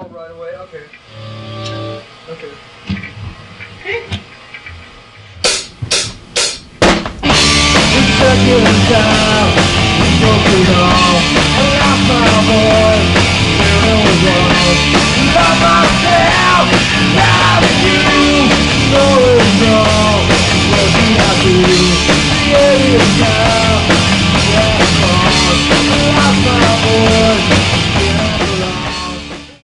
right away. Okay. Okay. Stuck in town, broke it all. I lost my voice. There was